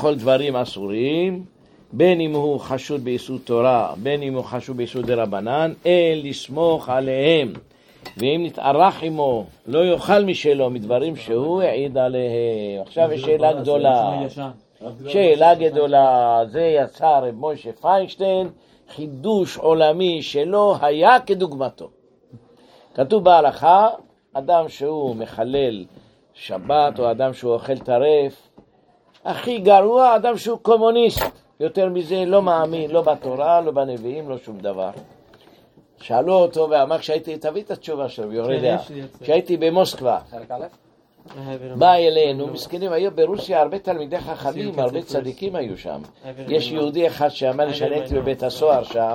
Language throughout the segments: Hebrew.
לאכול דברים אסורים, בין אם הוא חשוד ביסוד תורה, בין אם הוא חשוד ביסוד דרבנן, אין לסמוך עליהם. ואם נתערך עמו, לא יאכל משלו מדברים שהוא העיד עליהם. עכשיו יש שאלה גדולה. שאלה גדולה, זה יצא רב משה פיינשטיין, חידוש עולמי שלא היה כדוגמתו. כתוב בהלכה, אדם שהוא מחלל שבת או אדם שהוא אוכל טרף, הכי גרוע אדם שהוא קומוניסט, יותר מזה לא מאמין, לא בתורה, לא בנביאים, לא שום דבר. שאלו אותו ואמר, תביא את התשובה שלו, יורד, כשהייתי במוסקבה, בא אלינו, מסכנים, היו ברוסיה הרבה תלמידי חכמים, הרבה צדיקים היו שם. יש יהודי אחד שאמר לי שאני הייתי בבית הסוהר שם,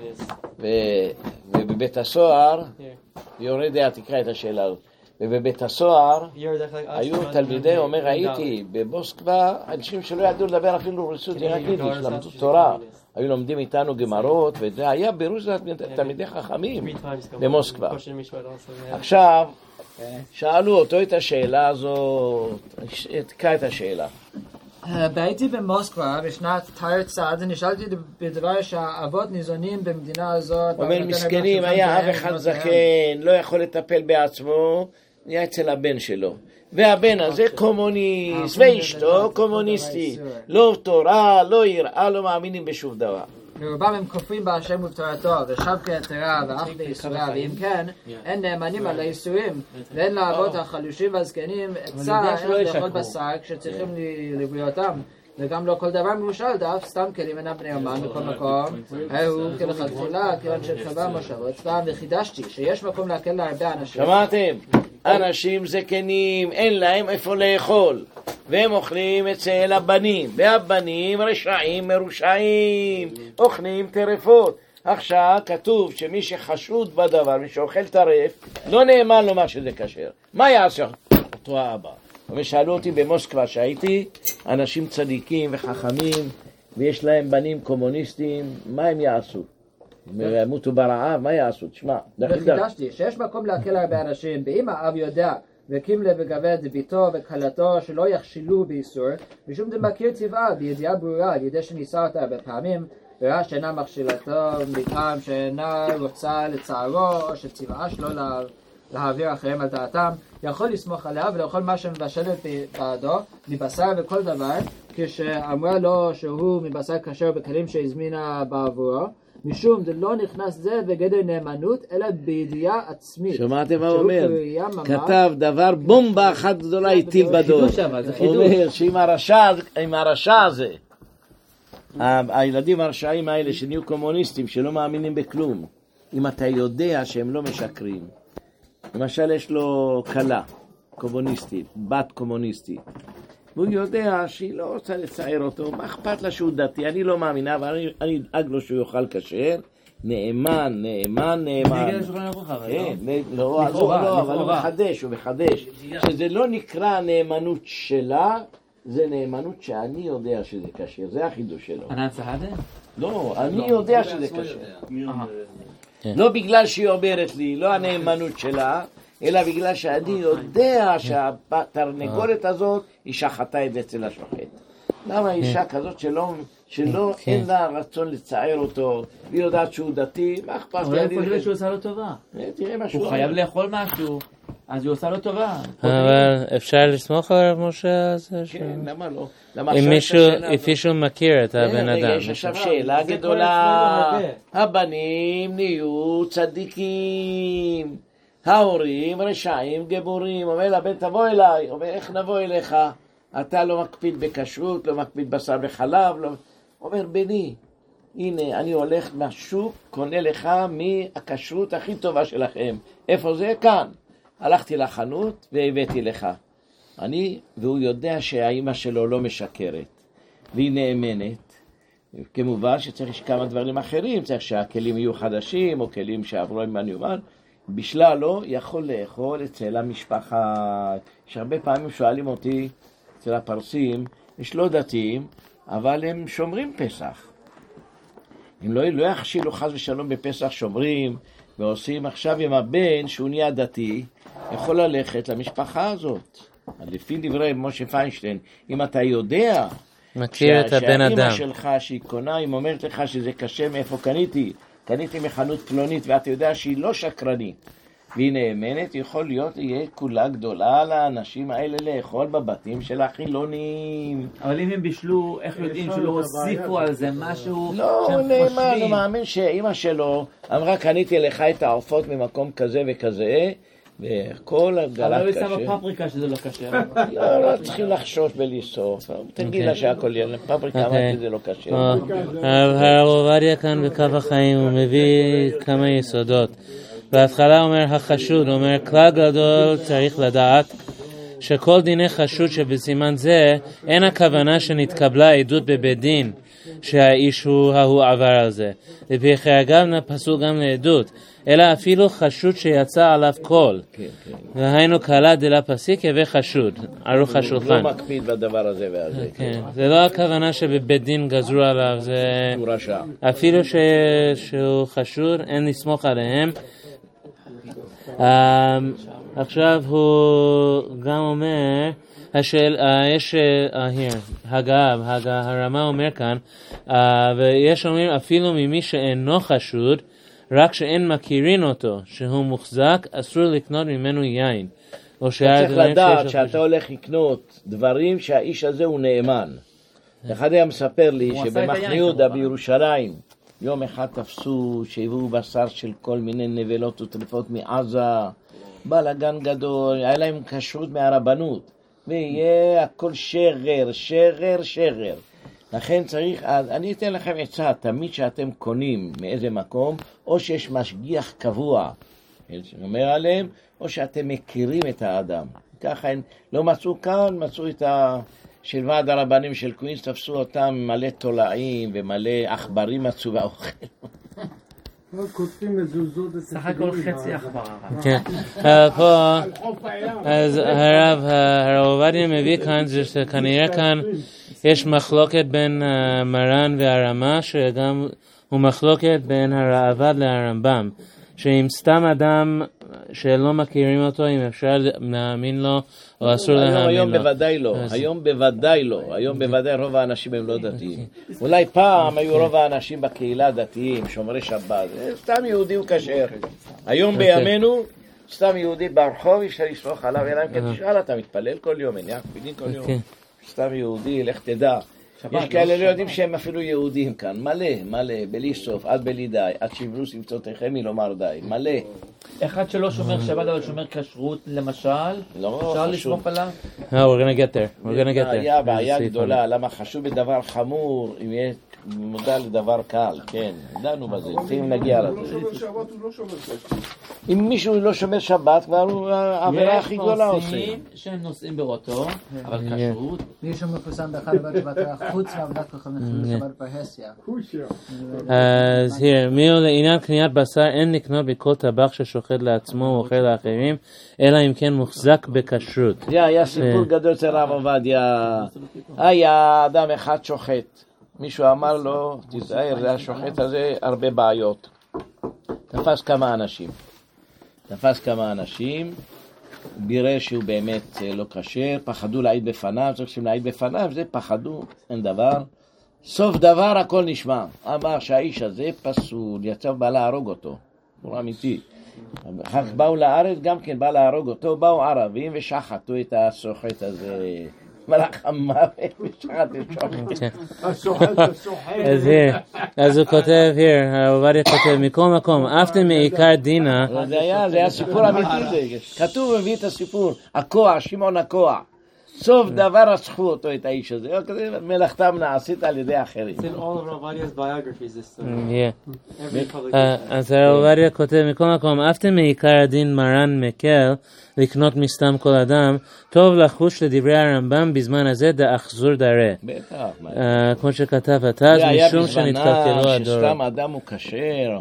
ובבית הסוהר, יורד, תקרא את השאלה הזאת, ובבית הסוהר היו תלמידי, אומר, הייתי במוסקבה, אנשים שלא ידעו לדבר אפילו רוסית, רק יידיש, למדו תורה. היו לומדים איתנו גמרות, וזה היה ברוסיה תלמידי חכמים במוסקבה. עכשיו, שאלו אותו את השאלה הזאת, תקרא את השאלה. הייתי במוסקבה בשנת תרצ"ד, נשאלתי בדבר שהאבות ניזונים במדינה הזאת. אומר, מסכנים, היה אב אחד זקן, לא יכול לטפל בעצמו, נהיה אצל הבן שלו. והבן הזה קומוניסט, ואשתו קומוניסטי, לא תורה, לא יראה, לא מאמינים בשום דבר. ורובם הם כופרים בהשם ובתורתו, ושב כיתרה ואח ביסורה, ואם כן, אין נאמנים על האיסורים, ואין לאבות החלושים והזקנים עצה איך לאכול בשר כשצריכים לבריאותם, וגם לא כל דבר מבושל דף, סתם כלים אינם בני אומן בכל מקום, הוא כלכתחילה, כיוון שקבע מושבות, סתם וחידשתי שיש מקום להקל להרבה אנשים. שמעתם? אנשים זקנים, אין להם איפה לאכול, והם אוכלים אצל הבנים, והבנים רשעים מרושעים, אוכלים טרפות. עכשיו כתוב שמי שחשוד בדבר, מי שאוכל טרף, לא נאמן לו מה שזה כשר. מה יעשה אותו האבא? ושאלו אותי במוסקבה שהייתי, אנשים צדיקים וחכמים, ויש להם בנים קומוניסטים, מה הם יעשו? הם ימותו ברעב, מה יעשו? תשמע, וחידשתי שיש מקום להקל הרבה אנשים, ואם האב יודע וקים לב וגבד ביתו וכלתו שלא יכשילו באיסור, משום דמכיר טבעה בידיעה ברורה על ידי שניסה אותה הרבה פעמים, וראה שאינה מכשילתו מטעם שאינה רוצה לצערו או שטבעה שלו להעביר אחריהם על דעתם, יכול לסמוך עליה ולאכול מה שמבשלת בעדו מבשר וכל דבר, כשאמרה לו שהוא מבשר כשר בכלים שהזמינה בעבורו, משום דלא נכנס זה בגדר נאמנות אלא בידיעה עצמית. שמעתם מה הוא אומר? כתב דבר בומבה אחת גדולה הטיל בדור. הוא אומר שעם הרשע הזה, הילדים הרשעים האלה שנהיו קומוניסטים שלא מאמינים בכלום, אם אתה יודע שהם לא משקרים, למשל יש לו קלה קומוניסטית, בת קומוניסטית, והוא יודע שהיא לא רוצה לצער אותו, מה אכפת לה שהוא דתי, אני לא מאמינה, אבל אני אדאג לו שהוא יאכל כשר, נאמן. לא, אבל הוא מחדש, שזה לא נקרא נאמנות שלה, זה נאמנות שאני יודע שזה כשר, זה החידוש שלו. לא, אני יודע שזה כשר. לא בגלל שהיא אומרת לי, לא הנאמנות שלה, אלא בגלל שאני יודע שהתרנגולת הזאת היא שחטה את זה אצל השוחט. למה אישה כזאת שלא אין לה רצון לצער אותו, והיא יודעת שהוא דתי, מה אכפת? אבל איפה זה שהוא עושה לו טובה? תראה מה שהוא הוא חייב לאכול משהו, אז הוא עושה לו טובה. אבל אפשר לסמוך על הרב משה הזה? כן, למה לא? אם מישהו מכיר את הבן אדם. יש עכשיו שאלה גדולה, הבנים נהיו צדיקים, ההורים רשעים גמורים, אומר לבן תבוא אליי, אומר איך נבוא אליך, אתה לא מקפיד בכשרות, לא מקפיד בשר וחלב, אומר בני, הנה אני הולך מהשוק, קונה לך מהכשרות הכי טובה שלכם, איפה זה? כאן. הלכתי לחנות והבאתי לך. והוא יודע שהאימא שלו לא משקרת, והיא נאמנת. כמובן שצריך כמה דברים אחרים, צריך שהכלים יהיו חדשים, או כלים שעברו עם מניומן, בשלל לא יכול לאכול אצל המשפחה. יש הרבה פעמים שואלים אותי, אצל הפרסים, יש לא דתיים, אבל הם שומרים פסח. הם לא יחשילו חס ושלום בפסח שומרים, ועושים עכשיו עם הבן שהוא נהיה דתי, יכול ללכת למשפחה הזאת. לפי דברי משה פיינשטיין, אם אתה יודע מכיר את הבן אדם. שהאמא שלך שהיא קונה, היא אומרת לך שזה קשה, מאיפה קניתי מחנות פלונית, ואת יודע שהיא לא שקרנית והיא נאמנת, יכול להיות, יהיה כולה גדולה לאנשים האלה לאכול בבתים של החילונים. אבל אם הם בישלו, איך יודעים שלא הוסיפו על זה משהו לא, שהם נאמן, חושבים? הוא מאמין שאמא שלו אמרה, קניתי לך את העופות ממקום כזה וכזה, וכל הגלת אבל קשה. אבל היא שמה פפריקה שזה לא קשה. לא צריכים לחשוש בלי סוף. תגיד לה שהכל יהיה, פפריקה אמרתי זה לא קשה. הרב עובדיה כאן בקו החיים, הוא מביא כמה יסודות. בהתחלה אומר החשוד, אומר כלל גדול צריך לדעת שכל דיני חשוד שבסימן זה אין הכוונה שנתקבלה עדות בבית דין שהאיש הוא עבר על זה. לפי חייגבנה פסול גם לעדות, אלא אפילו חשוד שיצא עליו קול. והיינו קלה דלה פסיק וחשוד, ערוך השולחן. לא מקפיד בדבר הזה והזה. זה לא הכוונה שבבית דין גזרו עליו, זה אפילו שהוא חשוד, אין לסמוך עליהם. עכשיו הוא גם אומר, יש הרמה אומר כאן, ויש אומרים אפילו ממי שאינו חשוד, רק שאין מכירים אותו, שהוא מוחזק, אסור לקנות ממנו יין. אתה צריך לדעת שאתה הולך לקנות דברים שהאיש הזה הוא נאמן. אחד היה מספר לי שבמחנה יהודה בירושלים, יום אחד תפסו שהביאו בשר של כל מיני נבלות וטרפות מעזה, בלגן גדול, היה להם כשרות מהרבנות, ויהיה הכל שרר. לכן צריך, אני אתן לכם עצה, תמיד שאתם קונים מאיזה מקום, או שיש משגיח קבוע, שאומר עליהם, או שאתם מכירים את האדם. ככה לא מצאו כאן, מצאו את של ועד הרבנים של קווינס, תפסו אותם מלא תולעים ומלא עכברים מצאו באוכל. סך הכל חצי עכבר. כן, פה, אז הרב עובדיה מביא כאן, זה כנראה כאן יש מחלוקת בין מרן והרמה, שגם הוא מחלוקת בין הראב"ד להרמב"ם, שאם סתם אדם שלא מכירים אותו, אם אפשר להאמין לו או אסור להאמין לו. היום בוודאי לא, היום בוודאי רוב האנשים הם לא דתיים. אולי פעם היו רוב האנשים בקהילה דתיים, שומרי שבת, סתם יהודי הוא כשר. היום בימינו, סתם יהודי ברחוב, אפשר לסמוך עליו, אלא אם כן תשאל, אתה מתפלל כל יום, אין יקפידים כל יום. סתם יהודי, לך תדע. יש כאלה לא יודעים שהם אפילו יהודים כאן, מלא, בלי סוף, עד בלי די, עד שיברו שפצותיכם מלומר די, מלא. אחד שלא שומר שבת אבל שומר כשרות למשל, אפשר לסמוך עליו? we're gonna get there. היה בעיה גדולה, למה חשוב בדבר חמור, אם יהיה מודע לדבר קל, כן, דנו בזה, צריכים להגיע לזה. אם מישהו לא שומר שבת, כבר הוא העבירה הכי גדולה עושה. יש נושאים שהם נושאים באוטו, אבל כשרות. מישהו מפורסם באחד בבתי חוץ מעבודת חכמים שבת פרהסיה. אז מיהו לעניין קניית בשר, אין לקנות בכל טבח ששוחט לעצמו ואוכל לאחרים, אלא אם כן מוחזק בכשרות. זה היה סיפור גדול אצל הרב עובדיה. היה אדם אחד שוחט. מישהו אמר לו, תיזהר, זה השוחט הזה הרבה בעיות. תפס כמה אנשים, בירר שהוא באמת לא כשר, פחדו להעיד בפניו, צריכים להעיד בפניו, זה פחדו, אין דבר. סוף דבר הכל נשמע. אמר שהאיש הזה פסול, יצא בא להרוג אותו. הוא אמיתי. אחר כך באו לארץ, גם כן בא להרוג אותו, באו ערבים ושחטו את השוחט הזה. מלאך המוות ושחט את שוחט. אז הוא כותב, עובדיה כותב, מכל מקום, אפתם מעיקר דינה. זה היה סיפור אמיתי, כתוב מביא את הסיפור, הכוח, שמעון הכוח. סוף דבר רצחו אותו את האיש הזה, מלאכתם נעשית על ידי אחרים. אז עובדיה כותב, מכל מקום, אפתם מעיקר הדין מרן מקל לקנות מסתם כל אדם, טוב לחוש לדברי הרמב"ם בזמן הזה דאחזור דרה. בטח. כמו שכתב התז, משום שנתקלקלו הדורות. שסתם אדם הוא כשר.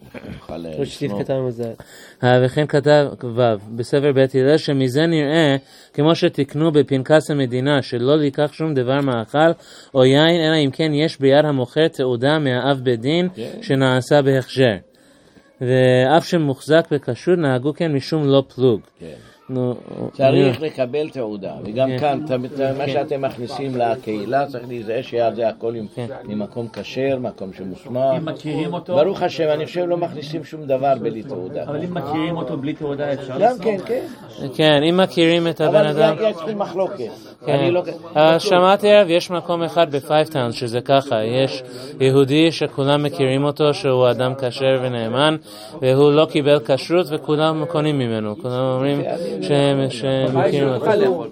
וכן כתב בספר בית הלל שמזה נראה כמו שתקנו בפנקס המדינה שלא לקח שום דבר מאכל או יין אלא אם כן יש ביד המוכר תעודה מהאב בית דין שנעשה בהכשר, ואף שמוחזק בכשרות נהגו כן משום לא פלוג. צריך לקבל תעודה, וגם כאן, מה שאתם מכניסים לקהילה, צריך להיזהר שזה הכל ממקום כשר, מקום שמוסמך. אם מכירים אותו... ברוך השם, אני חושב לא מכניסים שום דבר בלי תעודה. אבל אם מכירים אותו בלי תעודה אפשר גם כן, כן. כן, אם מכירים את הבן אדם... אבל יש לי מחלוקת. שמעתי עליו, יש מקום אחד בפייבטאון שזה ככה, יש יהודי שכולם מכירים אותו, שהוא אדם כשר ונאמן, והוא לא קיבל כשרות וכולם קונים ממנו, כולם אומרים שהם מכירים אותו.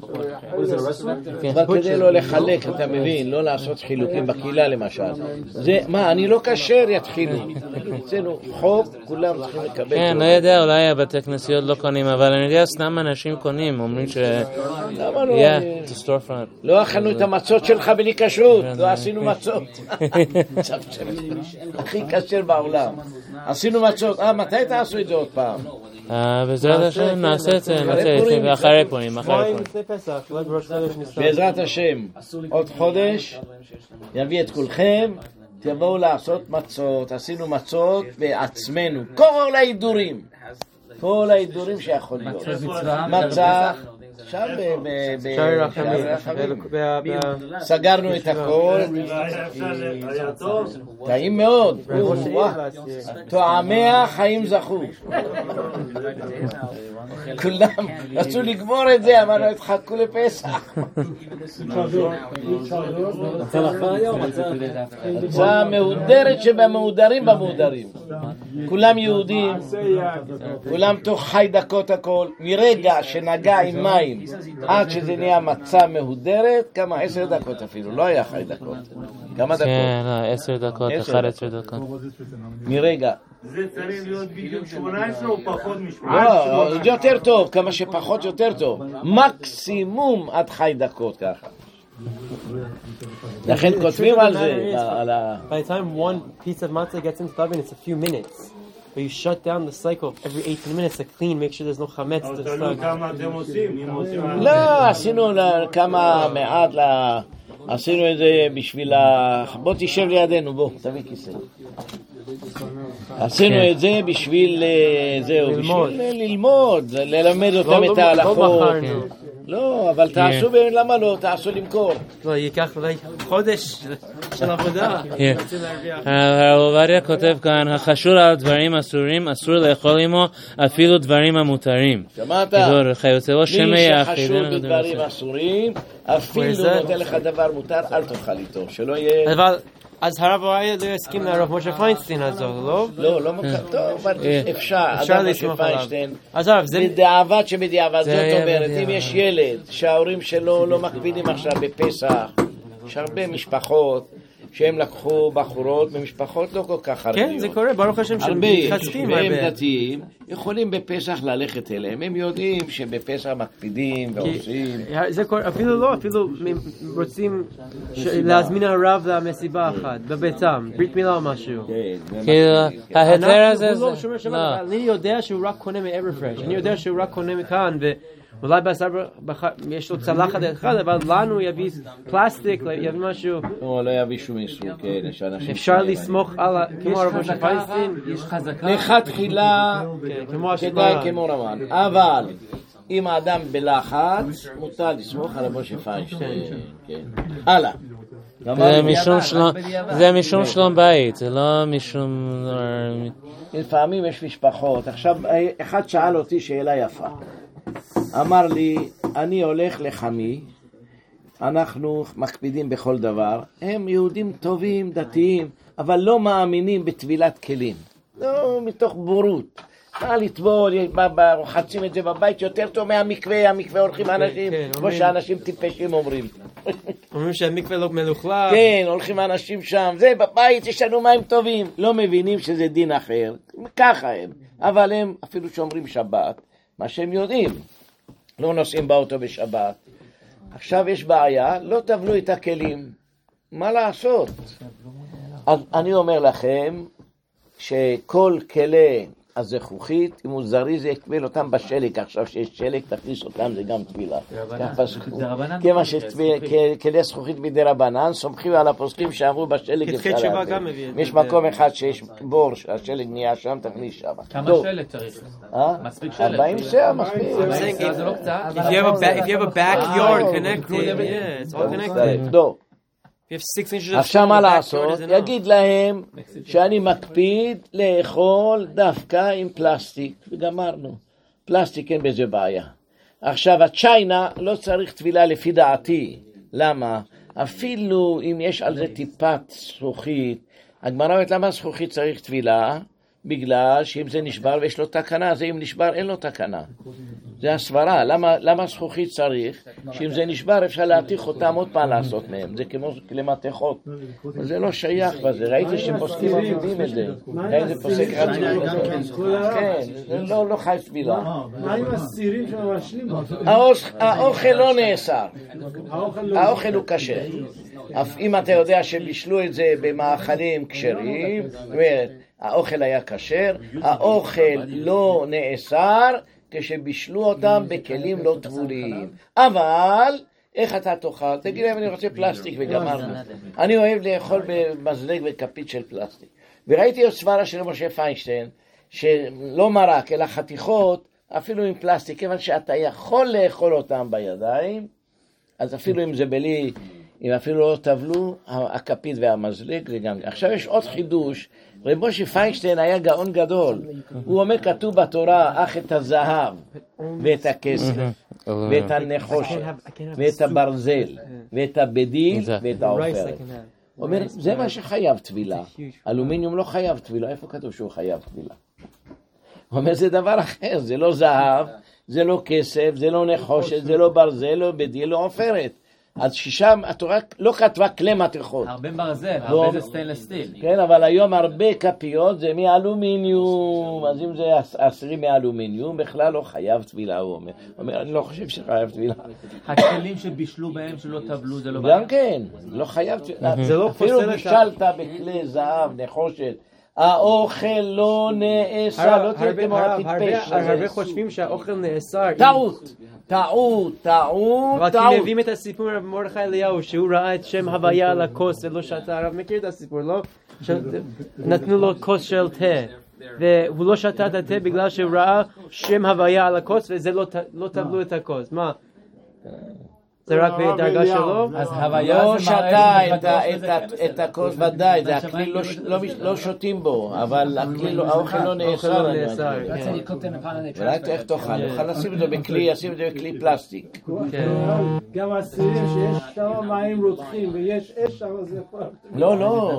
אבל כדי לא לחלק, אתה מבין, לא לעשות חילוקים בקהילה למשל. זה, מה, אני לא כשר, יתחילו. אצלנו חוק, כולם צריכים לקבל. כן, לא יודע, אולי הבתי כנסיות לא קונים, אבל אני יודע, סתם אנשים קונים, אומרים ש... למה לא? storefront. לא אכלנו את המצות שלך בלי כשרות, לא עשינו מצות. הכי כשר בעולם. עשינו מצות, מתי תעשו את זה עוד פעם? בעזרת השם נעשה את זה, אחרי פורים. בעזרת השם, עוד חודש, יביא את כולכם, תבואו לעשות מצות, עשינו מצות בעצמנו, כל ההידורים. כל ההידורים שיכול להיות. מצה, שם סגרנו את הכל. טעים מאוד. טועמיה חיים זכו. כולם רצו לגמור את זה, אמרנו, התחכו לפסח. מצה מהודרת שבמהודרים במהודרים. כולם יהודים, כולם תוך חי דקות הכל. מרגע שנגע עם מים עד שזה נהיה מצה מהודרת, כמה 10 דקות אפילו, לא היה חי דקות. כמה דקות? כן, 10 דקות, 11 דקות. מרגע. זה צריך להיות בדיוק 18 או פחות מ-18? לא, יותר טוב, כמה שפחות יותר טוב. מקסימום עד חי דקות ככה. לכן כותבים על זה. By the time one piece of matzah gets into the oven, it's a few minutes. But you shut down the cycle every 18 minutes to clean, make sure there's no chametz to start. כמה אתם עושים? לא, עשינו כמה מעט, עשינו את זה בשביל בוא תשב לידינו, בוא, תביא כיסא. עשינו את זה בשביל ללמוד, ללמד אותם את ההלכות. לא, אבל תעשו, למה לא? תעשו למכור. לא, ייקח אולי חודש של עבודה. הרב עובדיה כותב כאן, החשור על דברים אסורים, אסור לאכול עמו אפילו דברים המותרים. שמעת? מי שחשור בדברים אסורים, אפילו נותן לך דבר מותר, אל תאכל איתו, שלא יהיה... אבל... אז הרב עובדיה לא יסכים לרב משה פיינשטיין הזו, לא? לא מוכר, טוב, אבל אפשר לסמוך עליו. בדיעבד שבדיעבד, זאת אומרת, אם יש ילד שההורים שלו לא מקפידים עכשיו בפסח, יש הרבה משפחות שהם לקחו בחורות במשפחות לא כל כך הרבה. כן, זה קורה, ברוך השם שמתחזקים הרבה. והם דתיים, יכולים בפסח ללכת אליהם, הם יודעים שבפסח מקפידים ועושים. זה קורה, אפילו לא, אפילו רוצים להזמין הרב למסיבה אחת, בביתם, ברית מילה או משהו. ההיתר הזה זה... אני יודע שהוא רק קונה מאברפרש, אני יודע שהוא רק קונה מכאן, אולי יש לו צלחת אחד, אבל לנו יביא פלסטיק, יביא משהו. לא יביא שום איסור, כן. אפשר לסמוך על, כמו הרב משה פיינשטיין, יש חזקה. לכתחילה, כדאי כמו רמן. אבל, אם האדם בלחץ, מותר לסמוך על הרב משה פיינשטיין. הלאה. זה משום שלום בית, זה לא משום... לפעמים יש משפחות. עכשיו, אחד שאל אותי שאלה יפה. אמר לי, אני הולך לחמי, אנחנו מקפידים בכל דבר, הם יהודים טובים, דתיים, אבל לא מאמינים בטבילת כלים. לא מתוך בורות. מה לטבול, רוחצים את זה בבית יותר טוב מהמקווה, המקווה הולכים אנשים, כמו שאנשים טיפשים אומרים. אומרים שהמקווה לא מלוכלך. כן, הולכים אנשים שם, זה בבית יש לנו מים טובים. לא מבינים שזה דין אחר, ככה הם. אבל הם אפילו שאומרים שבת, מה שהם יודעים, לא נוסעים באוטו בשבת. עכשיו יש בעיה, לא תבלו את הכלים. מה לעשות? אז אני אומר לכם, שכל כלי אז זכוכית, אם הוא זריז יקבל אותם בשלג, עכשיו שיש שלג תכניס אותם, זה גם טבילה. כיוון שכלי זכוכית בידי רבנן, סומכים על הפוסקים שעברו בשלג אפשר להביא. יש מקום אחד שיש בור, שהשלג נהיה שם, תכניס שם. כמה שלג צריך? מספיק שלג. 40 שעה, מספיק. זה לא קצת. If you have a backyard connected, yeah, it's all connected. לא. If you have 6 inches of עכשיו snow, מה the backyard לעשות? is enough. יגיד להם שאני מקפיד לאכול דווקא עם פלסטיק, וגמרנו. פלסטיק אין בזה בעיה. עכשיו הצ'יינה לא צריך טבילה לפי דעתי. למה? אפילו אם יש על זה טיפת זכוכית, הגמרא אומרת למה זכוכית צריך טבילה? בגלל שאם זה נשבר ויש לו תקנה, זה אם נשבר אין לו תקנה. זה הסברה. למה זכוכית צריך? שאם זה נשבר אפשר להתיך אותם עוד פעם לעשות מהם. זה כמו כלי מתכות. זה לא שייך בזה. ראיתי שפוסקים מבינים את זה. ראיתי זה פוסק רצוי. כן, זה לא חי טבילה. מה עם הסירים שממשלים? האוכל לא נאסר. האוכל הוא כשר. אף אם אתה יודע שבישלו את זה במאכלים כשרים, זאת אומרת, האוכל היה כשר, האוכל לא נאסר כשבישלו אותם בכלים לא טבולים. אבל איך אתה תאכל? תגיד להם אני רוצה פלסטיק וגמרנו. אני אוהב לאכול במזלג וכפית של פלסטיק. וראיתי עוד סברה של משה פיינשטיין, שלא מרק אלא חתיכות, אפילו עם פלסטיק, כיוון שאתה יכול לאכול אותם בידיים, אז אפילו אם זה בלי, אם אפילו לא טבלו, הכפית והמזלג זה גם. עכשיו יש עוד חידוש, רב משה פיינשטיין היה גאון גדול. הוא אומר כתוב בתורה, אך את הזהב ואת הכסף ואת הנחושת ואת הברזל ואת הבדיל ואת העופרת. הוא אומר, זה מה שחייב טבילה. אלומיניום לא חייב טבילה. איפה כתוב שהוא חייב טבילה? הוא אומר, זה דבר אחר. זה לא זהב, זה לא כסף, זה לא נחושת, זה לא ברזל, לא בדיל, לא עופרת. אז ששם התורה לא כתבה כלי מתכות. הרבה ברזל, הרבה זה סטיינלס סטיל. כן, אבל היום הרבה כפיות זה מאלומיניום. אז אם זה עשרים מאלומיניום, בכלל לא חייב טבילה, הוא אומר. הוא אומר, אני לא חושב שחייב טבילה. הכלים שבישלו בהם שלא טבלו, זה לא בעיה. גם כן, לא חייב טבילה. אפילו בישלת בכלי זהב, נחושת. האוכל לא נאסר, לא תהיה כמו הטיפש. הרבה חושבים שהאוכל נאסר. טעות. רק אם מביאים את הסיפור של מרדכי אליהו, שהוא ראה את שם הוויה על הכוס ולא שתה, הרב מכיר את הסיפור, לא? נתנו לו כוס של תה, והוא לא שתה את התה בגלל שהוא ראה שם הוויה על הכוס, וזה לא טבלו את הכוס. מה? זה רק בדרגה שלו? אז הוויה לא שתה את הכוס ודאי, זה הכלי לא שותים בו, אבל האוכל לא נאסר. ורק איך תאכל, נוכל לשים את זה בכלי פלסטיק. גם הסירים שיש שם מים רותחים ויש אש שם, זה לא,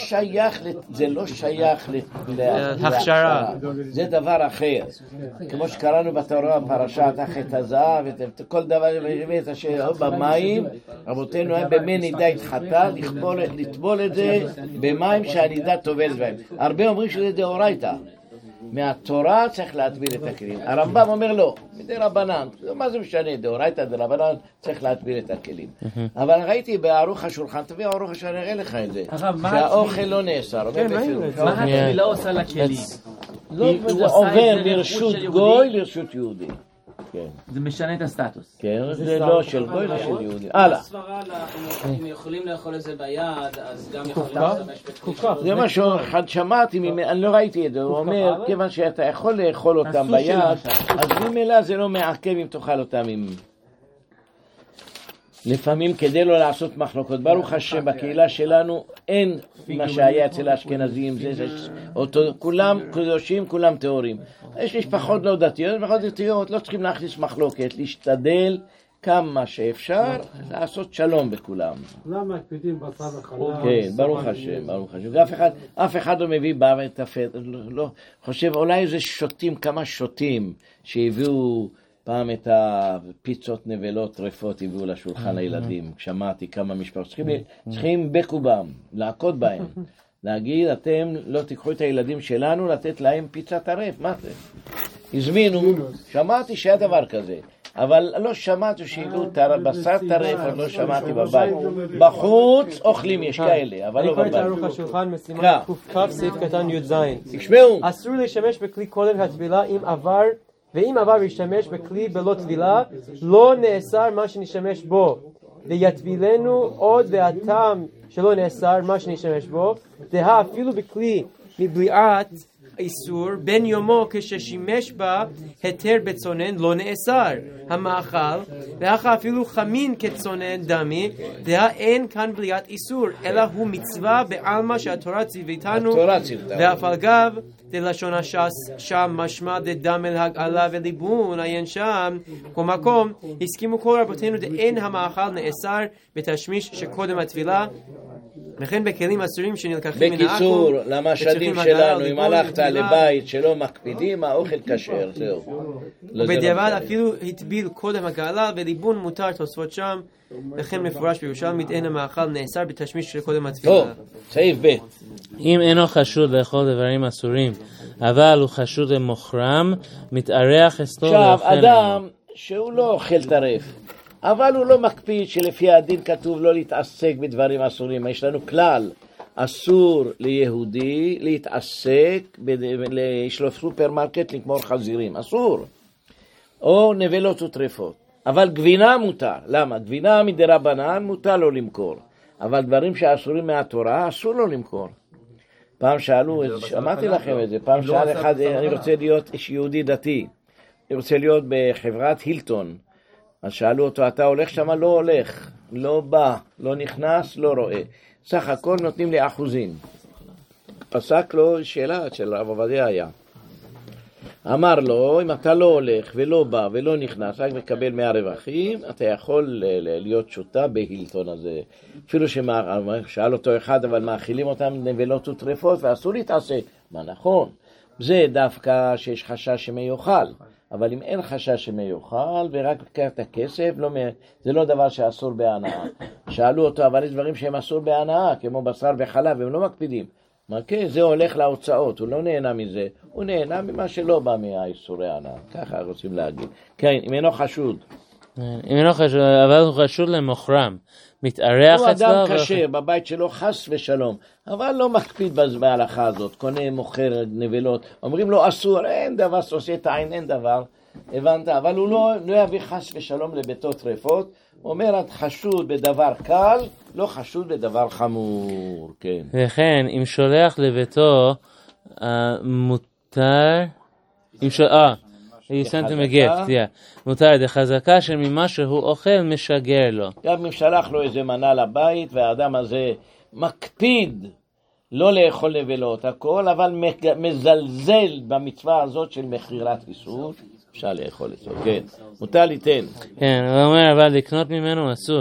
זה לא שייך להכשרה. זה דבר אחר. כמו שקראנו בתורה פרשת החטא הזהב, כל דבר את אשר במים, רבותינו היה במי נידה התחתה, לטבול את זה במים שהנידה טובלת בהם. הרבה אומרים שזה דאורייתא. מהתורה צריך להטביל את הכלים. הרמב"ם אומר לא, מדי רבנן. מה זה משנה? דאורייתא דרבנן צריך להטביל את הכלים. אבל ראיתי בערוך השולחן, תביא ערוך השולחן, נראה לך את זה. שהאוכל לא נאסר. מה התפילה עושה לכלים? הוא עובר לרשות גוי לרשות יהודי. זה משנה את הסטטוס. כן, זה לא של גוי, זה של יהודי. הלאה. אם יכולים לאכול את זה ביד, אז גם יכולים להשתמש בתקופה. זה משהו אחד שמעתי, אני לא ראיתי את זה, הוא אומר, כיוון שאתה יכול לאכול אותם ביד, אז ממילא זה לא מעכב אם תאכל אותם עם... לפעמים כדי לא לעשות מחלוקות, ברוך השם בקהילה שלנו אין מה שהיה אצל האשכנזים, כולם קדושים, כולם טהורים. יש משפחות לא דתיות, משפחות דתיות לא צריכים להכניס מחלוקת, להשתדל כמה שאפשר לעשות שלום בכולם. למה מקפידים בשר וחלב? כן, ברוך השם, ברוך השם. אף אחד לא מביא בא ותפת, לא חושב, אולי זה שוטים, כמה שוטים שהביאו פעם את הפיצות נבלות טרפות הביאו לשולחן הילדים. שמעתי כמה משפחות. צריכים בקובם, להכות בהם. להגיד, אתם לא תיקחו את הילדים שלנו, לתת להם פיצה טרף. מה זה? הזמינו, שמעתי שהיה דבר כזה. אבל לא שמעתי שהביאו בשר טרף, עוד לא שמעתי בבית. בחוץ אוכלים, יש כאלה, אבל לא בבית. אני קורא את ערוך השולחן, משימה ק"כ סעיף קטן י"ז. תשמעו. אסור להשתמש בכלי קודם הטבילה ואם עבר להשתמש בכלי בלא טבילה, לא נאסר מה שנשתמש בו. ויטבילנו עוד והטעם שלא נאסר מה שנשתמש בו, דהה אפילו בכלי מבליעת איסור, בין יומו כששימש בה היתר בצונן לא נאסר המאכל, ואחר אפילו חמין כצונן דמי, דהה אין כאן בליעת איסור, אלא הוא מצווה בעלמא שהתורה ציוויתנו, ואף על גב דלשון הש"ס שם משמע דדם אל הגאלה וליבון עיין שם כל מקום הסכימו כל רבותינו דאין המאכל נאסר בתשמיש שקודם התפילה, וכן בכלים אסורים שנלקחים מן העכו. בקיצור, למשלים שלנו, אם הלכת לבית שלא מקפידים, האוכל כשר, זהו. ובדיעבד אפילו הטביל קודם הגאלה וליבון מותר, תוספות שם, וכן מפורש בירושלמית אין המאכל נאסר בתשמיש של קודם התפילה. טוב, סעיף ב'. אם אינו חשוד לאכול דברים אסורים, אבל הוא חשוד למוכרם, מתארח אסתו לאכול. עכשיו, אדם שהוא לא אוכל טרף, אבל הוא לא מקפיד שלפי הדין כתוב לא להתעסק בדברים אסורים. יש לנו כלל, אסור ליהודי להתעסק, יש לו סופרמרקט לקמור חזירים, אסור. או נבלות וטרפות. אבל גבינה מותר. למה? גבינה מדרבנן מותר לו למכור. אבל דברים שאסורים מהתורה אסור לו למכור. פעם שאלו, שמעתי לכם את זה, פעם שאל אחד, אני רוצה להיות איש יהודי דתי. אני רוצה להיות בחברת הילטון. אז שאלו אותו, אתה הולך שמה? לא הולך, לא בא, לא נכנס, לא רואה. סך הכל נותנים לי אחוזים. פסק לו שאלה של רב עובדיה היה. אמר לו, אם אתה לא הולך ולא בא ולא נכנס, רק מקבל מהרווחים, אתה יכול להיות שוטה בהילטון הזה. אפילו שאל אותו אחד, אבל מאכילים אותם נבלות וטרפות, ואסור להתעסק. מה נכון? זה דווקא שיש חשש שמיוחל. אבל אם אין חשש שמיוחל ורק לקח את הכסף, זה לא דבר שאסור בהנאה. שאלו אותו, אבל יש דברים שהם אסור בהנאה, כמו בשר וחלב, הם לא מקפידים. מה כן? זה הולך להוצאות, הוא לא נהנה מזה, הוא נהנה ממה שלא בא מהאיסורי הנאה. ככה רוצים להגיד. כן, אם אינו חשוד. אם אינו חשוד, אבל הוא חשוד למוכרם. מתארח הוא אצלו. אדם קשה, בבית שלו חס ושלום, אבל לא מקפיד בהלכה הזאת, קונה מוכר נבלות, אומרים לו אסור, אין דבר, עושה את העין, אין דבר, הבנת? אבל הוא לא יביא חס ושלום לביתו טרפות, אומר, את חשוד בדבר קל, לא חשוד בדבר חמור, כן. וכן, אם שולח לביתו, מותר, מותר דחזקה שממה שהוא אוכל משגר לו. גם אם שלח לו איזה מנה לבית, והאדם הזה מקפיד לא לאכול נבלות, הכל, אבל מזלזל במצווה הזאת של מכירת איסור, אפשר לאכול את זה, כן. מותר ליתן. כן, הוא אומר, אבל לקנות ממנו אסור.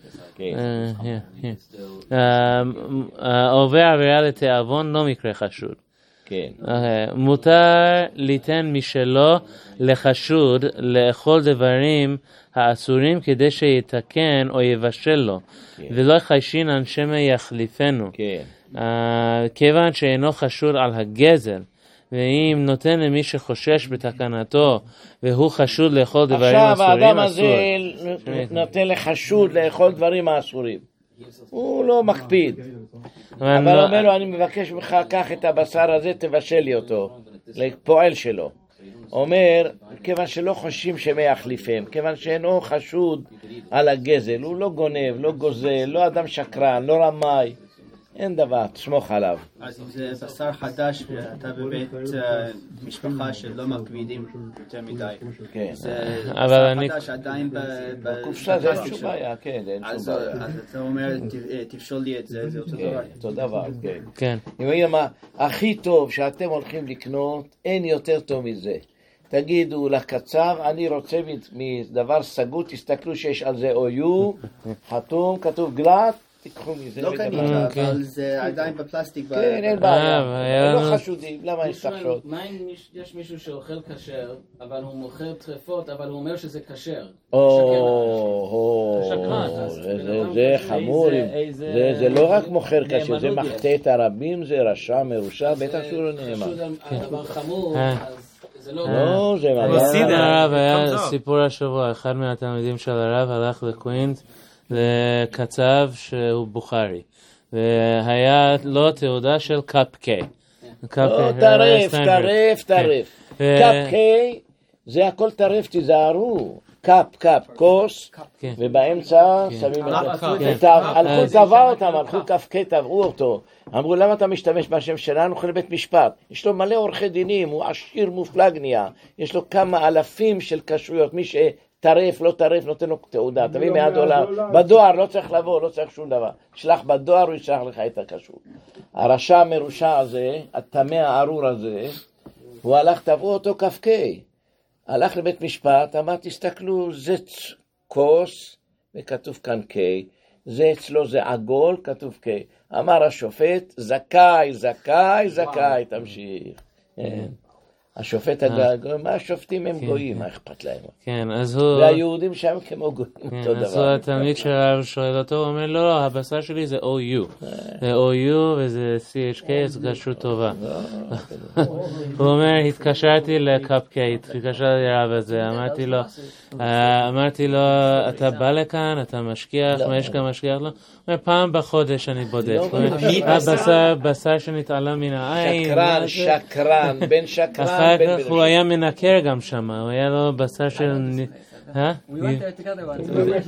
עובר עבירה לתיאבון לא מקרה חשוד. כן. מותר ליתן משלו לחשוד לאכול דברים האסורים כדי שיתקן או יבשל לו, ולא חיישינן שמא יחליפנו. כיוון שאינו חשוד על הגזל, ואם נותן למי שחושש בתקנתו והוא חשוד לאכול דברים אסורים, עכשיו האדם הזה נותן לחשוד לאכול דברים האסורים, הוא לא מקפיד, אבל אומר לו, אני מבקש ממך, קח את הבשר הזה, תבשל לי אותו לפועל שלו. אומר, כיוון שלא חושבים שמא יחליפם, כיוון שאינו חשוד על הגזל, הוא לא גונב, לא גוזל, לא אדם שקרן, לא רמאי, אין דבר, תסמוך עליו. אז אם זה בשר חדש ואתה בבית משפחה שלא מקפידים יותר מדי, זה בשר חדש עדיין בקופסה, זה אין שום בעיה, כן, אין שום בעיה. אז אתה אומר, תפשול לי את זה, זה אותו דבר. אותו דבר, כן. הכי טוב שאתם הולכים לקנות, אין יותר טוב מזה. תגידו לקצב, אני רוצה מדבר סגור, תסתכלו שיש על זה OU, חתום, כתוב גלת, תיקחו מזה. לא קנית, אבל זה עדיין בפלסטיק. כן, אין בעיה. לא חשודים, למה יש לחשוד? מה אם יש מישהו שאוכל כשר, אבל הוא מוכר טרפות, אבל הוא אומר שזה כשר? זה חמור. זה לא רק מוכר כשר, זה מחטא את הרבים, זה רשע, מרושע, בטח שהוא לא נאמן. דבר חמור, אז לא, זה הרב היה סיפור השבוע, אחד מהתלמידים של הרב הלך לקווינס לקצב שהוא בוכרי, והיה לו תעודה של קאפ קיי. טרף. קאפ קיי, זה הכל טרף, תיזהרו. קאפ, כוס, ובאמצע שמים את זה. הלכו טבע אותם, הלכו קאפ קיי, טבעו אותו. אמרו, למה אתה משתמש בשם שלנו? הולך לבית משפט. יש לו מלא עורכי דינים, הוא עשיר מופלג נהיה. יש לו כמה אלפים של כשרויות. מי שטרף, לא טרף, נותן לו תעודה. תביא $100. בדואר, לא צריך לבוא, לא צריך שום דבר. שלח בדואר, הוא ישלח לך את הכשרות. הרשע המרושע הזה, הטמא הארור הזה, הוא הלך, טבעו אותו קאפ קיי. הלך לבית משפט, אמר, תסתכלו, זה כוס, וכתוב כאן קיי. זה אצלו זה עגול, כתוב קיי. אמר השופט, זכאי, תמשיך. השופט הגוי, מה השופטים הם גויים, מה אכפת להם? כן, אז הוא... והיהודים שם כמו גויים, אותו דבר. אז הוא התלמיד שלנו שואל אותו, הוא אומר, לא, הבשר שלי זה OU. זה OU וזה CHK, זה כשרות טובה. הוא אומר, התקשרתי לקאפ קיי, התקשרתי לרב הזה, אמרתי לו, אתה בא לכאן, אתה משגיח, מה יש כאן משגיח לו? הוא אומר, פעם בחודש אני בודק. הבשר שנתעלם מן העין. שקרן, בן שקרן. אחר כך הוא היה מנקר גם שם, הוא היה לו בשר של... We went there together once.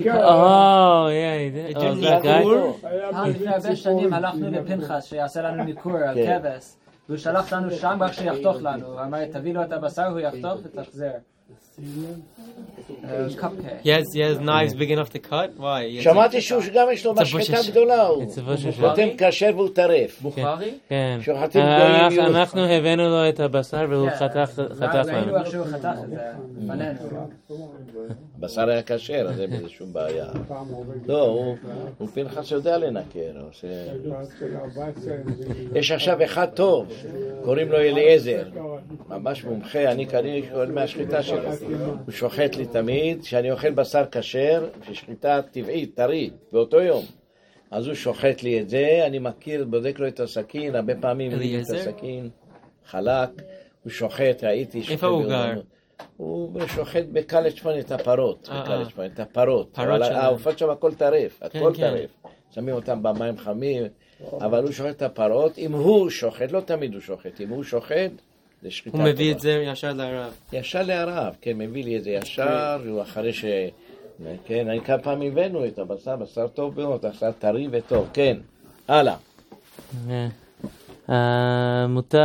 לפני הרבה שנים הלכנו לפנחס שיעשה לנו ניקור על כבש, והוא שלח לנו שם רק שיחתוך לנו. הוא אמר, תביא לו את הבשר, הוא יחתוך ותחזר. He has knives big enough to cut? Why? שמעתי שהוא גם יש לו משחטה גדולה, הוא חותם כשר והוא טרף. בוכרי? כן. אנחנו הבאנו לו את הבשר והוא חתך לנו. ראינו איך שהוא חתך את זה, בננו. הבשר היה כשר, אז אין בזה שום בעיה. לא, הוא פנחס יודע לנקר. יש עכשיו אחד טוב, קוראים לו אליעזר, ממש מומחה, אני כנראה מהשחיטה שלו. הוא שוחט לי תמיד, שאני אוכל בשר כשר, ששחיטה טבעית, טרי, באותו יום. אז הוא שוחט לי את זה, אני מכיר, בודק לו את הסכין, הרבה פעמים מביא את הסכין, חלק, הוא שוחט, ראיתי שוחט. איפה הוא גר? הוא שוחט בקלט שפון את הפרות, את הפרות. העופות שם הכל טרף, הכל טרף. שמים אותם במים חמים, אבל הוא שוחט את הפרות, אם הוא שוחט, לא תמיד הוא שוחט, אם הוא שוחט, הוא מביא את זה ישר לערב. ישר לערב, כן, מביא לי את זה ישר, והוא אחרי ש... כן, אני כמה פעמים הבאנו את הבשר, בשר טוב מאוד, בשר טרי וטוב, כן, הלאה. מותר...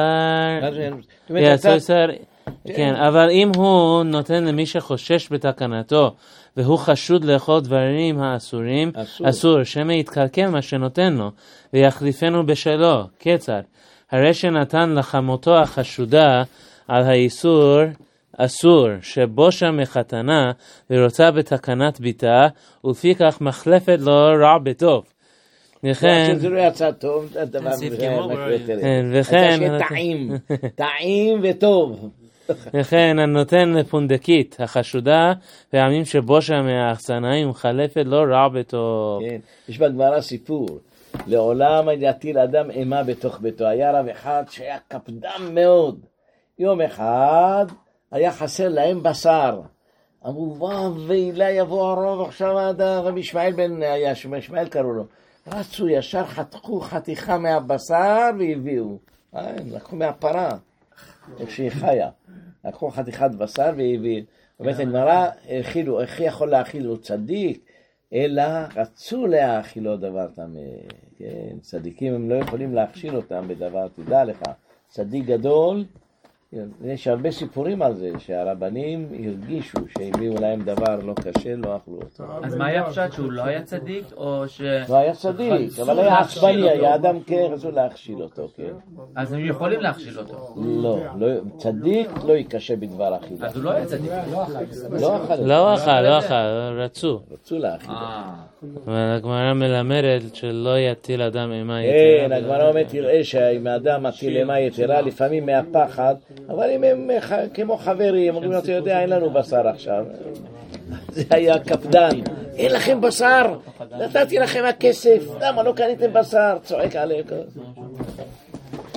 כן, אבל אם הוא נותן למי שחושש בתקנתו, והוא חשוד לאכול דברים האסורים, אסור, שמא יתקלקל מה שנותן לו, ויחליפנו בשלו, קצר. הרי שנתן לחמותו החשודה על האיסור, אסור, שבושה מחתנה ורוצה בתקנת ביתה, ולפיכך מחלפת לו רע בטוב. וכן... זה לא יצא טוב, זה דבר וכן... טעים וטוב. וכן, הנותן לפונדקית החשודה, פעמים שבושה מהאחסנאים מחלפת לו רע בטוב. כן, יש בגמרא סיפור. לעולם יטיל אדם אימה בתוך ביתו. היה רב אחד שהיה קפדן מאוד. יום אחד היה חסר להם בשר. אמרו, ואילה יבוא הרוב עכשיו רבי ישמעאל בן היה, ישמעאל קראו לו. רצו ישר, חתכו חתיכה מהבשר והביאו. לקחו מהפרה, איך שהיא חיה. לקחו חתיכת בשר והביאו. באמת הגמרא, איך יכול להאכיל לו צדיק? אלא רצו להאכילו דבר טמא. כן, צדיקים הם לא יכולים להכשיל אותם בדבר, תדע לך. צדיק גדול, יש הרבה סיפורים על זה, שהרבנים הרגישו שהביאו להם דבר לא קשה, לא אכלו אותו. אז מה היה פשט, שהוא לא היה צדיק, או ש... לא היה צדיק, אבל היה עצבני, היה אדם כן, רצו להכשיל אותו, כן. אז הם יכולים להכשיל אותו. לא, צדיק לא יקשה בדבר אכילה. אז הוא לא היה צדיק. לא אכל, רצו להאכיל. אבל הגמרא מלמדת שלא יטיל אדם אימה יתרה. כן, הגמרא אומרת, תראה שאם האדם מטיל אימה יתרה, לפעמים מהפחד, אבל אם הם כמו חברים, אומרים, אתה יודע, אין לנו בשר עכשיו. זה היה קפדן. אין לכם בשר? נתתי לכם הכסף. למה לא קניתם בשר? צועק עליהם.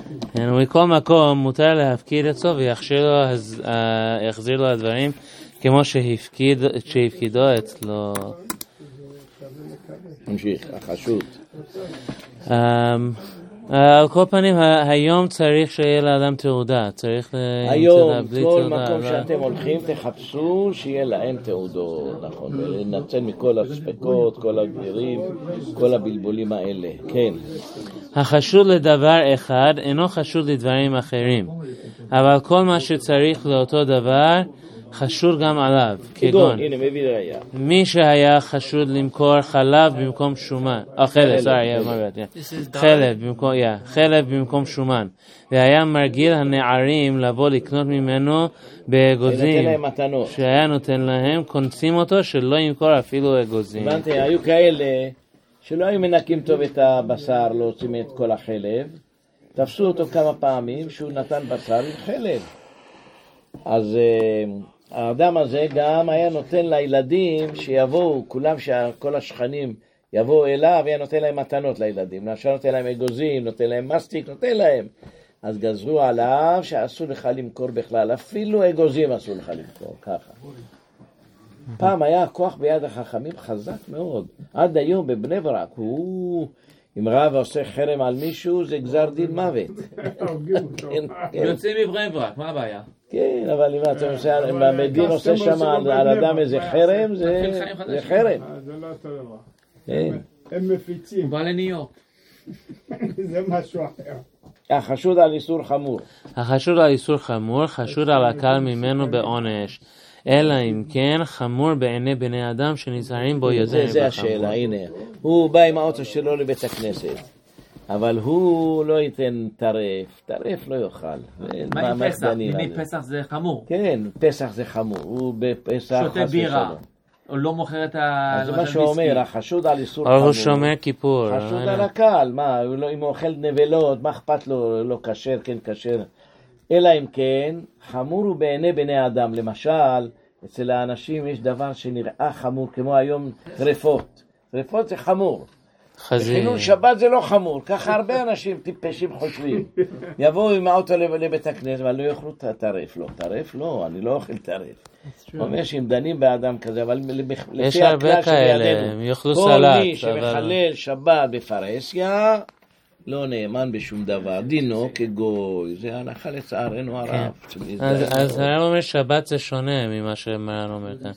ומכל מקום מותר להפקיד אצלו ויחזיר לו הדברים כמו שהפקידו אצלו. נמשיך, החשוד. על כל פנים, היום צריך שיהיה לאדם תעודה, צריך היום, כל מקום שאתם הולכים תחפשו שיהיה להם תעודות, נכון, ולנצל מכל הספקות, כל הגבירים, כל הבלבולים האלה, כן. החשוד לדבר אחד אינו חשוד לדברים אחרים, אבל כל מה שצריך לאותו דבר חשוד גם עליו, כגון מי שהיה חשוד למכור חלב במקום שומן, חלב במקום שומן, והיה מרגיל הנערים לבוא לקנות ממנו באגוזים שהיה נותן להם, קונסים אותו שלא ימכור אפילו אגוזים. הבנתי, היו כאלה שלא היו מנקים טוב את הבשר, לא עושים את כל החלב, תפסו אותו כמה פעמים שהוא נתן בשר עם חלב, אז האדם הזה גם היה נותן לילדים שיבואו, כל השכנים יבואו אליו, היה נותן להם מתנות לילדים. למשל נותן להם אגוזים, נותן להם מסטיק, נותן להם. אז גזרו עליו שאסור לך למכור בכלל, אפילו אגוזים אסור לך למכור, ככה. פעם היה כוח ביד החכמים חזק מאוד. עד היום בבני ברק, אם רב עושה חרם על מישהו, זה גזר דין מוות. יוצאים מבני ברק, מה הבעיה? כן, אבל אם אתה עושה, אם המדין עושה שם על אדם איזה חרם, זה חרם. זה לא אותו דבר. כן. הם מפיצים. הוא בא לניו יורק. זה משהו אחר. החשוד על איסור חמור. החשוד על איסור חמור, חשוד על הקל ממנו בעונש. אלא אם כן חמור בעיני בני אדם שנזהרים בו יותר בחמור. זה השאלה, הנה. הוא בא עם האוטו שלו לבית הכנסת. אבל הוא לא ייתן טרף לא יאכל. מה עם פסח? ימי פסח זה חמור. כן, פסח זה חמור. הוא בפסח שותה בירה. הוא לא מוכר את זה מה שהוא אומר, החשוד על איסור חמור. חמור. הוא שומר כיפור. חשוד על הקל, מה, אם הוא אוכל נבלות, מה אכפת לו, לא כשר, כן כשר. אלא אם כן, חמור הוא בעיני בני אדם. למשל, אצל האנשים יש דבר שנראה חמור, כמו היום רפות. רפות זה חמור. בחילול שבת זה לא חמור, ככה הרבה אנשים טיפשים חושבים. יבואו עם האוטו לבית הכנסת, אבל לא יאכלו טרף. לא, טרף לא, אני לא אוכל טרף. אומר שהם דנים באדם כזה, אבל לפי הכלל שבידינו, כל מי שמחלל שבת בפרהסיה, לא נאמן בשום דבר, דינו כגוי, זה הלכה לצערנו הרב. אז הרב אומר שבת זה שונה ממה שמרן אומר כאן.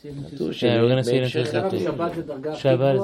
שבת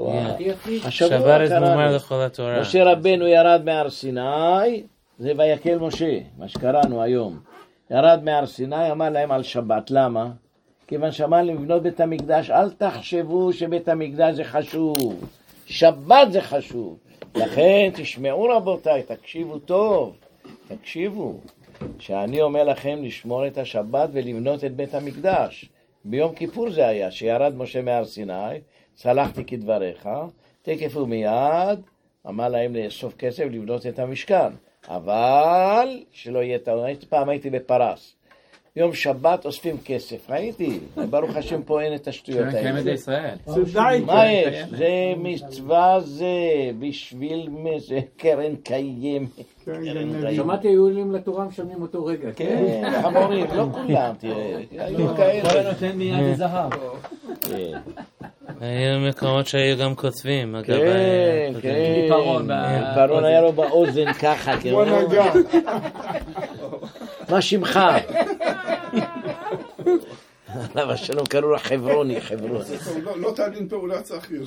זה מומר לכל התורה. משה רבנו ירד מהר סיני, זה ויקל משה, מה שקראנו היום. ירד מהר סיני, אמר להם על שבת, למה? כיוון שאמר לבנות בית המקדש, אל תחשבו שבית המקדש זה חשוב, שבת זה חשוב. לכן תשמעו רבותיי, תקשיבו טוב, תקשיבו, שאני אומר לכם לשמור את השבת ולבנות את בית המקדש. ביום כיפור זה היה, שירד משה מהר סיני, צלחתי כדבריך, תקף ומיד, אמר להם לאסוף כסף לבנות את המשכן. אבל שלא יהיה טעות, פעם הייתי בפרס. יום שבת אוספים כסף, ראיתי, ברוך השם פה אין את השטויות האלה. קיימת ישראל. מה יש? זה מצווה זה, בשביל זה קרן קיימת. שמעתי היו עולים לתורה משלמים אותו רגע. כן, חמורים, לא כולם, תראה. היו כאלה. כל נותן מיד לזהב. היו מקומות שהיו גם כותבים. כן, כן. פרעון היה לו באוזן ככה. בוא נגע. מה שמך? אבל שלום, קראו לה חברוני. לא תעלין פעולת סחיר.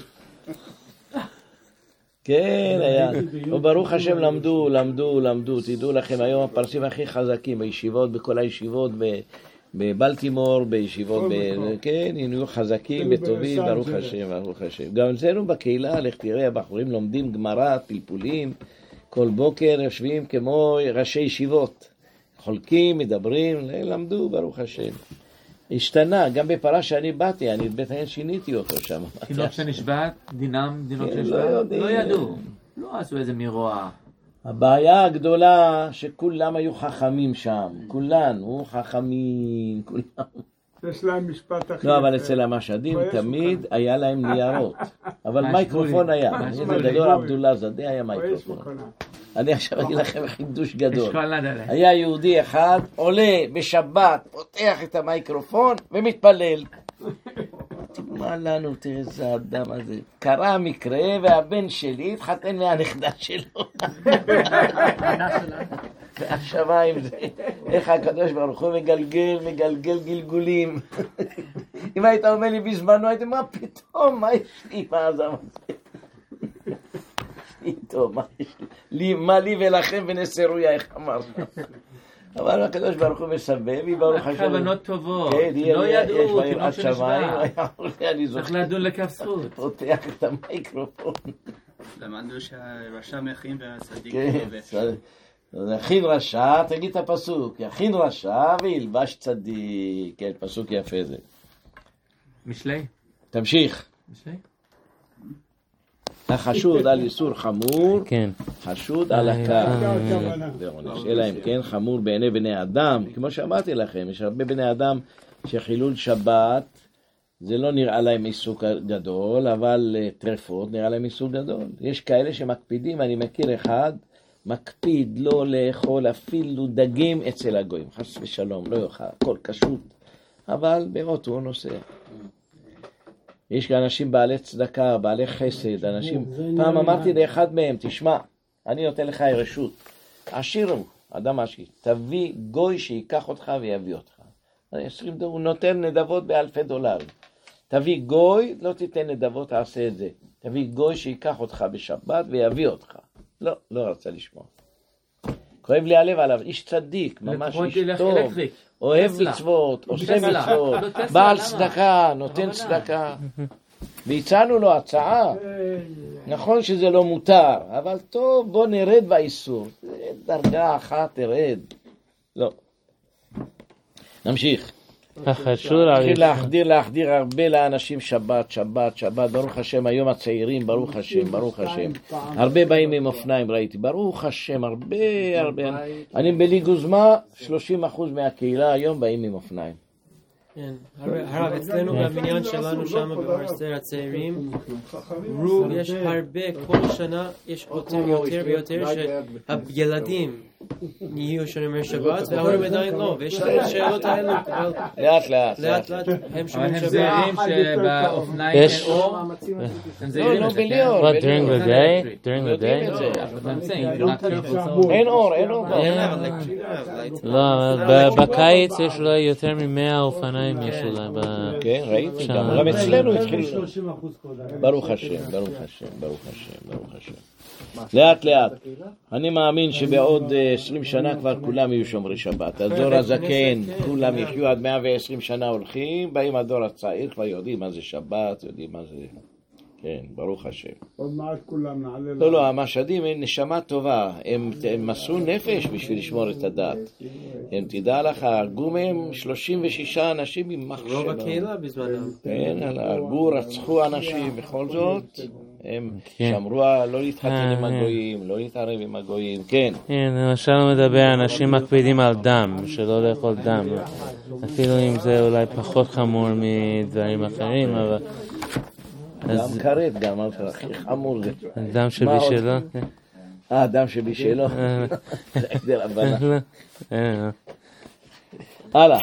כן, היה. וברוך השם למדו. תדעו לכם, היום הפרסים הכי חזקים בישיבות, בכל הישיבות, בבלטימור, בישיבות, כן, נהיו חזקים וטובים, ברוך השם. גם אצלנו בקהילה, לך תראה, הבחורים לומדים גמרא, פלפולים, כל בוקר יושבים כמו ראשי ישיבות. חולקים, מדברים, למדו, ברוך השם. השתנה, גם בפרש שאני באתי, אני בטח שיניתי אותו שם. תינוק שנשבעת, דינם, דינות כן, שנשבעת, לא ידעו, לא עשו איזה מירוע. הבעיה הגדולה שכולם היו חכמים שם, כולנו חכמים, כולם. יש להם משפט אחר. לא, אבל אצל המשדים תמיד היה להם ניירות, אבל מייקרופון היה, זה גדול עבדולlah זדה היה מייקרופון. אני עכשיו אגיד לכם חידוש גדול. היה יהודי אחד עולה בשבת, פותח את המייקרופון ומתפלל. מה לנו, תראה איזה אדם הזה. קרה מקרה והבן שלי התחתן מהנכדה שלו. והשמיים זה, איך הקדוש ברוך הוא מגלגל גלגולים. אם היית אומר לי בזמנו, הייתי מה פתאום, מה יש לי, מה הזמן הזה? איתו, מה לי ולכם ונסרויה, איך אמרת? אבל הקדוש ברוך הוא מסבב, ברוך השם. כוונות טובות, לא ידעו, תינוק שנשבע. צריך צריך לדון לכף זכות. פותח את המייקרופון. למדנו שהרשע מכין והצדיק ילבש. יכין רשע, תגיד את הפסוק, יכין רשע וילבש צדיק. כן, פסוק יפה זה. משלי? תמשיך. משלי? החשוד על איסור חמור, כן. חשוד על הקר. אלא אם כן חמור בעיני בני אדם, כמו שאמרתי לכם, יש הרבה בני אדם שחילול שבת, זה לא נראה להם איסור גדול, אבל טרפות נראה להם איסור גדול. יש כאלה שמקפידים, אני מכיר אחד, מקפיד לא לאכול אפילו דגים אצל הגויים, חס ושלום, לא יאכל, הכל קשות, אבל באוטו הוא נוסע. יש אנשים בעלי צדקה, בעלי חסד, אנשים, פעם אמרתי לאחד מהם, תשמע, אני נותן לך רשות, עשיר הוא, אדם עשיר, תביא גוי שיקח אותך ויביא אותך. 20 דולר, הוא נותן נדבות $1,000. תביא גוי, לא תיתן נדבות, תעשה את זה. תביא גוי שיקח אותך בשבת ויביא אותך. לא, לא רצה לשמוע. כואב לי הלב עליו, איש צדיק, ממש איש טוב, אוהב מצוות, עושה מצוות, בעל צדקה, נותן צדקה. והצענו לו הצעה, נכון שזה לא מותר, אבל טוב, בוא נרד באיסור. דרגה אחת תרד. לא. נמשיך. התחיל להחדיר הרבה לאנשים שבת, ברוך השם, היום הצעירים, ברוך השם. הרבה באים עם אופניים, ראיתי, ברוך השם, הרבה. אני בלי גוזמה, 30% מהקהילה היום באים עם אופניים. כן, הרב, אצלנו במניין שלנו שם במרסר הצעירים, יש הרבה, כל שנה יש יותר ויותר שהילדים נהיו שומרי שבת וההורים עדיין לא, ויש לנו שאלות האלו, לאט הם שומרים שבת. הם זהירים שבאופניים אין אור? הם זהירים לא, בליאור. What, during the day? אין אור. לא, בקיץ יש אולי יותר מ100 אופניים יש אולי. כן, ראיתי, גם אצלנו התחיל. ברוך השם. לאט. אני מאמין שבעוד 20 שנה כבר כולם יהיו שומרי שבת. הדור הזקן, כולם יחיו עד 120 שנה הולכים, באים הדור הצעיר, כבר יודעים מה זה שבת, יודעים מה זה... כן, ברוך השם. עוד מעט כולם נעלה... לא, המשדים הם נשמה טובה, הם מסרו נפש בשביל לשמור את הדת. הם תדע לך, הרגו מהם 36 אנשים עם מחשב. רוב הקהילה בזמנם. כן, הרגו, רצחו אנשים, בכל זאת, הם שמרו לא להתחתן עם הגויים, לא להתערב עם הגויים, כן. כן, למשל הוא מדבר, אנשים מקפידים על דם, שלא לאכול דם. אפילו אם זה אולי פחות חמור מדברים אחרים, אבל... דם כרת, גם הכי חמור זה. דם שבישלו? דם שבישלו. זה הגדל הבנה. הלאה.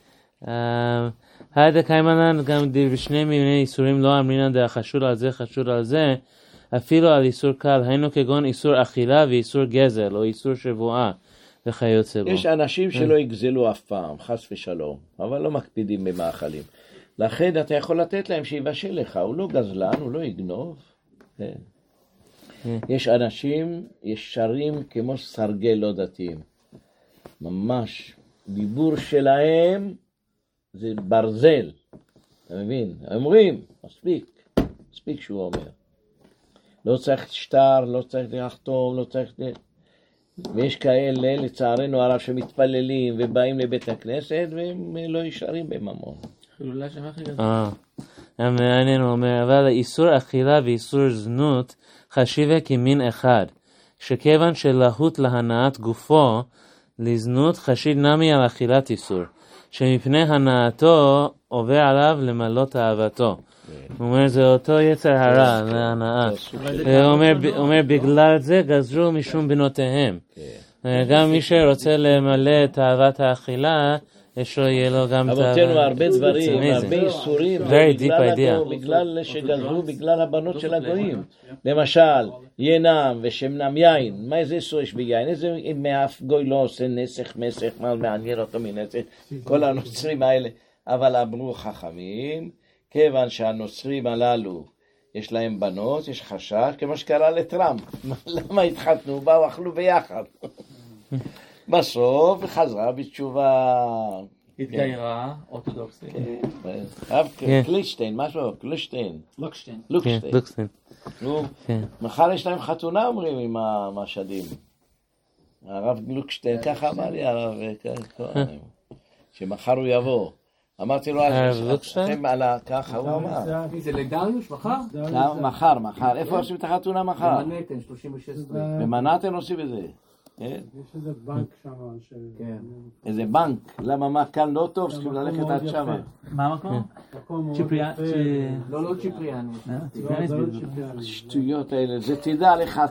היידה קיימנן גם בשני מיני איסורים לא אמרינן דה חשוד על זה, חשוד על זה, אפילו על איסור קל, היינו כגון איסור אכילה ואיסור גזל, או איסור שבועה, וכיוצא בו. יש אנשים שלא יגזלו אף פעם, חס ושלום, אבל לא מקפידים במאכלים. לכן אתה יכול לתת להם שיבשל לך, הוא לא גזלן, הוא לא יגנוב. יש אנשים ישרים כמו סרגל לא דתיים. ממש, דיבור שלהם זה ברזל. אתה מבין? אומרים, מספיק שהוא אומר. לא צריך שטר, לא צריך לחתום, לא צריך... ויש כאלה, לצערנו הרב, שמתפללים ובאים לבית הכנסת והם לא ישרים בממון. מעניין, הוא אומר, אבל איסור אכילה ואיסור זנות חשיבה כמין אחד, שכיוון שלהות להנאת גופו לזנות חשיד נמי על אכילת איסור, שמפני הנאתו עובר עליו למלות אהבתו. הוא אומר, זה אותו יצר הרע, זה הנאה. הוא אומר, בגלל זה גזרו משום בנותיהם. גם מי שרוצה למלא את אהבת האכילה, יהיה לו גם את אבותינו הרבה דברים, הרבה איסורים, בגלל שגזרו, בגלל הבנות של הגויים. למשל, ינם ושמנם יין, מה איזה איסור יש ביין? איזה מאף גוי לא עושה נסך, מסך, מה מעניין אותו מנסך, כל הנוצרים האלה. אבל אמרו חכמים, כיוון שהנוצרים הללו, יש להם בנות, יש חשש, כמו שקרה לטראמפ. למה התחתנו? באו, אכלו ביחד. בסוף חזרה בתשובה. התגיירה, אורתודוקסית. קלישטיין, משהו, קלישטיין. לוקשטיין. מחר יש להם חתונה, אומרים, עם המשדים. הרב לוקשטיין, ככה אמר לי הרב, שמחר הוא יבוא. אמרתי לו, ככה הוא אמר. זה לדניוש, מחר? מחר. איפה עושים את החתונה מחר? במנהטן, 36. במנהטן עושים את זה. יש איזה בנק שם. איזה בנק? למה מה כאן לא טוב? צריכים ללכת עד שם. מה המקום? לא צ'יפריאני. שטויות האלה. זה תדע לך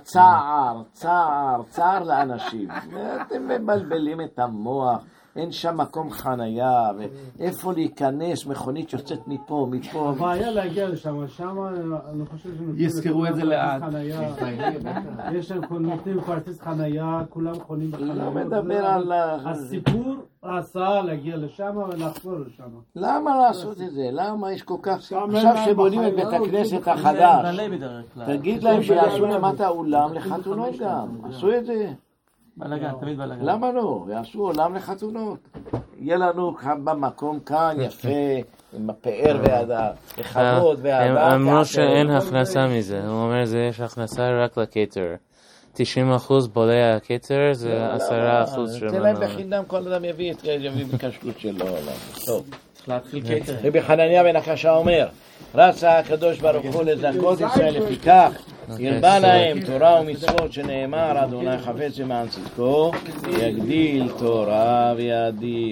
צער לאנשים. אתם מבלבלים את המוח. אין שם מקום חנייה, ואיפה להיכנס, מכונית יוצאת מפה. הבעיה להגיע לשם, שם אני חושב יזכרו את זה לאט. יש שם נותנים כרטיס חנייה, כולם חונים בחנייה. לא מדבר על... הסיפור, ההסעה להגיע לשם ולחזור לשם. למה לעשות את זה? למה יש כל כך... עכשיו שבונים את בית הכנסת החדש, תגיד להם שיעשו למטה אולם לחתונות גם. עשו את זה. בלגן, תמיד בלגן. למה לא? יעשו עולם לחתונות. יהיה לנו במקום כאן יפה, עם הפאר והחמוד והדעת. הם אמרו שאין הכנסה מזה. הוא אומר, יש הכנסה רק לקייטר. 90% בולע הקייטר, זה 10% שלנו. תן להם בחינם, כל אדם יביא בקשקות שלו. טוב. צריך להתחיל קייטר. רבי חנניה בן הקשה אומר, רצה הקדוש ברוך הוא לזכות ישראל לפיכך, ירבה להם תורה ומצוות שנאמר, אדוני חפץ למען צדקו, יגדיל תורה ויאדיר.